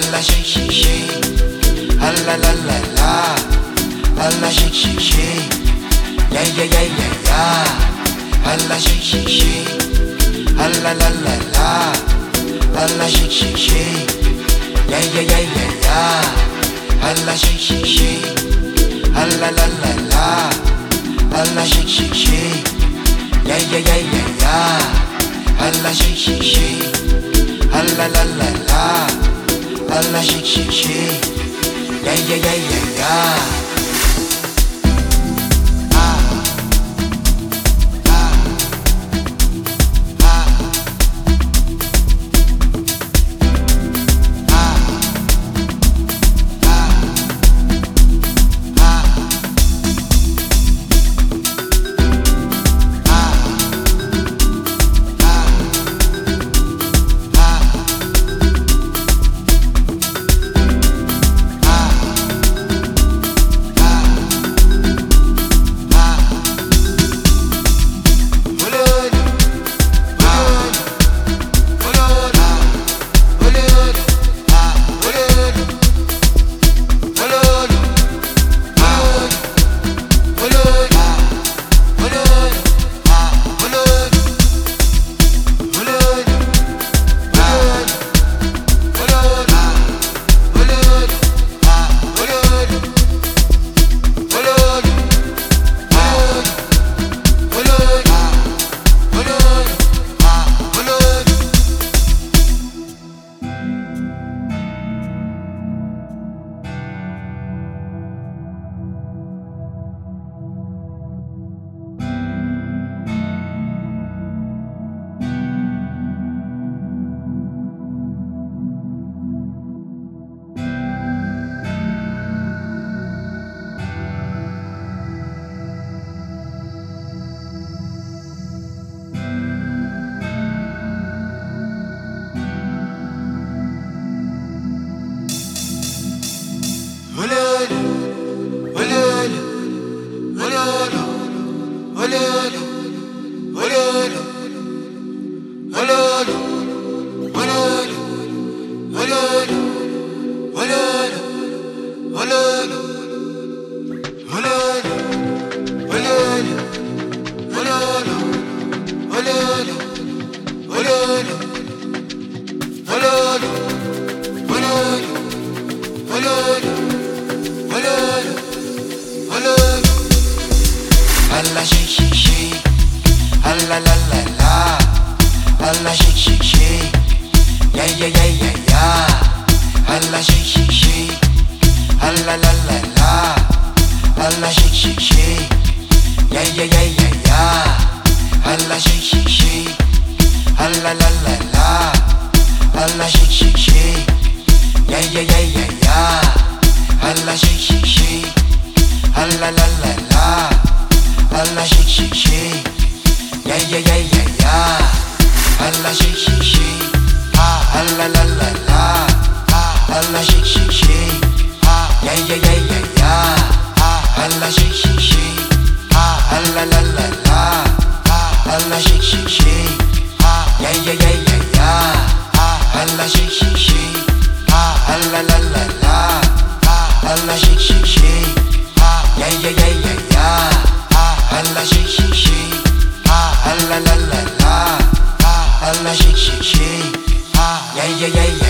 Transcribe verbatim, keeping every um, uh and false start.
Allah shake shake shake, Allah la la la, Allah shake shake shake, yeah yeah yeah yeah yeah, Allah shake shake shake, Allah la la la, Allah shake shake shake, yeah yeah yeah yeah yeah, Allah shake shake shake, Allah la la la, Allah shake shake shake, yeah yeah yeah yeah yeah, Allah shake shake shake, Allah la la la, Allah shake shake shake, yeah yeah yeah yeah yeah. Allah shake shake shake, Allah la la la, Allah shake shake shake, yeah yeah yeah yeah yeah, Allah shake shake shake, Allah la la la, Allah shake shake shake, yeah yeah yeah yeah yeah, Allah shake shake shake, Allah la la la, Allah shake shake shake, yeah yeah yeah yeah yeah, Allah shake shake shake, Allah la la la, Allah shake shake shake, yeah yeah yeah yeah yeah, Allah shake shake shake, Allah la la la, Allah shake shake shake, yeah yeah yeah yeah yeah, Allah shake shake shake, Allah la la la, Allah shake shake shake, yeah yeah yeah yeah yeah, Allah shake shake shake, Allah la la la, Allah shake shake shake, yeah yeah yeah yeah yeah. Allah shake shake shake, Allah la la la, Allah shake shake shake, yeah yeah yeah yeah.